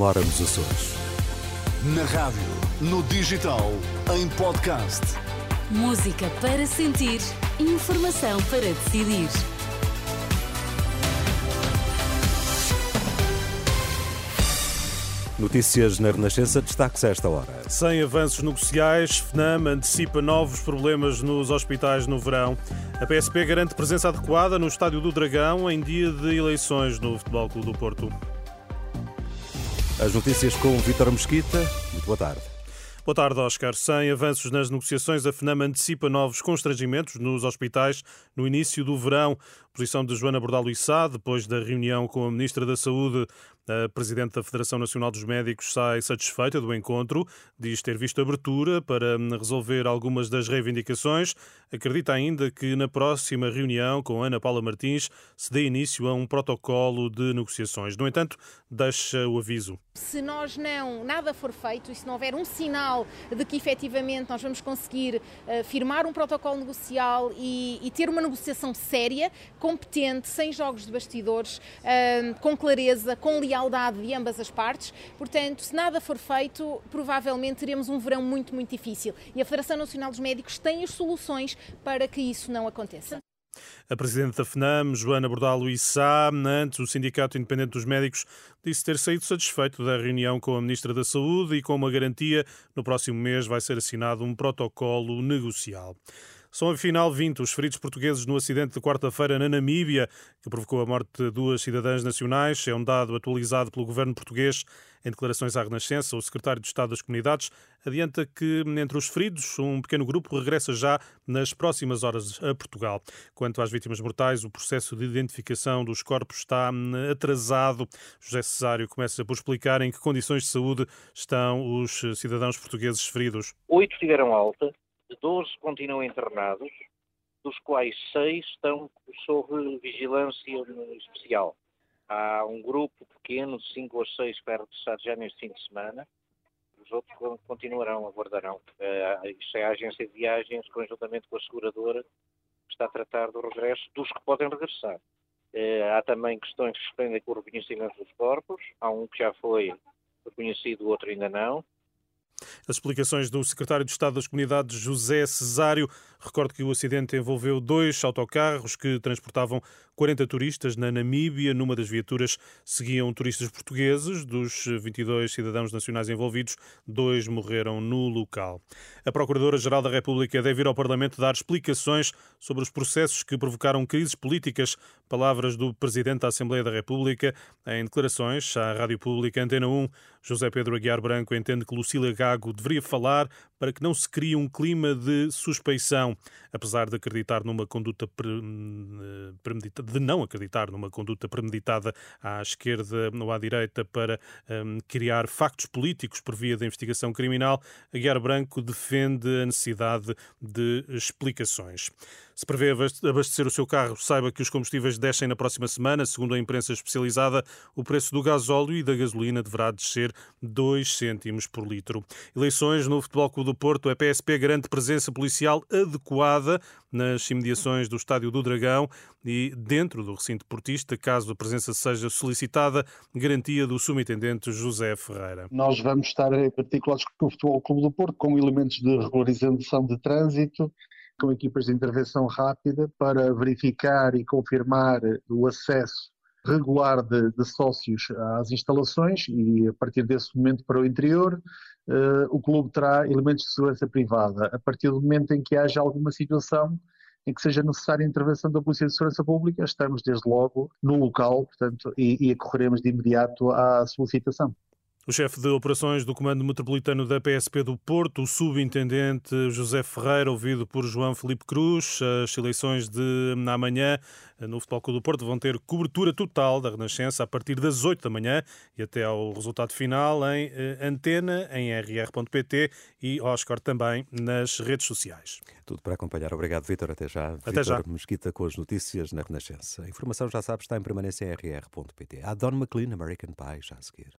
última hora nos Açores. Na rádio, no digital, em podcast. Música para sentir, informação para decidir. Notícias na Renascença, destaques a esta hora. Sem avanços negociais, FNAM antecipa novos problemas nos hospitais no verão. A PSP garante presença adequada no Estádio do Dragão em dia de eleições no Futebol Clube do Porto. As notícias com Vítor Mesquita. Muito boa tarde. Boa tarde, Óscar. Sem avanços nas negociações, a FNAM antecipa novos constrangimentos nos hospitais no início do verão. Posição de Joana Bordalo Issá, depois da reunião com a Ministra da Saúde. A Presidente da Federação Nacional dos Médicos sai satisfeita do encontro, diz ter visto abertura para resolver algumas das reivindicações. Acredita ainda que na próxima reunião com Ana Paula Martins se dê início a um protocolo de negociações. No entanto, deixa o aviso. Se nada for feito e se não houver um sinal de que efetivamente nós vamos conseguir firmar um protocolo negocial e ter uma negociação séria, competente, sem jogos de bastidores, com clareza, com lealdade de ambas as partes. Portanto, se nada for feito, provavelmente teremos um verão muito, muito difícil. E a Federação Nacional dos Médicos tem as soluções para que isso não aconteça. A Presidente da FNAM, Joana Bordalo Issá, antes o Sindicato Independente dos Médicos, disse ter saído satisfeito da reunião com a Ministra da Saúde e com uma garantia, no próximo mês vai ser assinado um protocolo negocial. São afinal 20 os feridos portugueses no acidente de quarta-feira na Namíbia, que provocou a morte de 2 cidadãs nacionais. É um dado atualizado pelo governo português. Em declarações à Renascença, o secretário de Estado das Comunidades adianta que, entre os feridos, um pequeno grupo regressa já nas próximas horas a Portugal. Quanto às vítimas mortais, o processo de identificação dos corpos está atrasado. José Cesário começa por explicar em que condições de saúde estão os cidadãos portugueses feridos. 8 tiveram alta. 12 continuam internados, dos quais 6 estão sob vigilância especial. Há um grupo pequeno, de 5 ou 6, que vai regressar já neste fim de semana. Os outros continuarão, aguardarão. Isto é a agência de viagens, conjuntamente com a seguradora, que está a tratar do regresso dos que podem regressar. Há também questões que se prendem com o reconhecimento dos corpos. Há um que já foi reconhecido, o outro ainda não. As explicações do secretário de Estado das Comunidades, José Cesário. Recordo que o acidente envolveu 2 autocarros que transportavam 40 turistas na Namíbia. Numa das viaturas seguiam turistas portugueses. Dos 22 cidadãos nacionais envolvidos, 2 morreram no local. A Procuradora-Geral da República deve ir ao Parlamento dar explicações sobre os processos que provocaram crises políticas. Palavras do Presidente da Assembleia da República. Em declarações à Rádio Pública Antena 1, José Pedro Aguiar Branco entende que Lucília Gago deveria falar para que não se crie um clima de suspeição. Apesar de acreditar numa conduta premeditada, de não acreditar numa conduta premeditada à esquerda ou à direita para criar factos políticos por via da investigação criminal, Aguiar Branco defende a necessidade de explicações. Se prevê abastecer o seu carro, saiba que os combustíveis descem na próxima semana. Segundo a imprensa especializada, o preço do gasóleo e da gasolina deverá descer 2 cêntimos por litro. Eleições no Futebol Clube do Porto. A PSP garante presença policial adequada nas imediações do Estádio do Dragão e dentro do recinto portista, caso a presença seja solicitada, garantia do subintendente José Ferreira. Nós vamos estar articulados com o Futebol Clube do Porto, com elementos de regularização de trânsito, com equipas de intervenção rápida para verificar e confirmar o acesso regular de sócios às instalações e, a partir desse momento, para o interior, o clube terá elementos de segurança privada. A partir do momento em que haja alguma situação em que seja necessária a intervenção da Polícia de Segurança Pública, estamos desde logo no local, portanto, e acorreremos de imediato à solicitação. O chefe de operações do Comando Metropolitano da PSP do Porto, o subintendente José Ferreira, ouvido por João Filipe Cruz. As eleições de amanhã no Futebol Clube do Porto vão ter cobertura total da Renascença a partir das 8 da manhã e até ao resultado final em antena, em rr.pt e Óscar também nas redes sociais. Tudo para acompanhar. Obrigado, Vítor. Até já. Até já. Vítor Mesquita com as notícias na Renascença. A informação, já sabe, está em permanência em rr.pt. Há Don McLean, American Pie, já a seguir.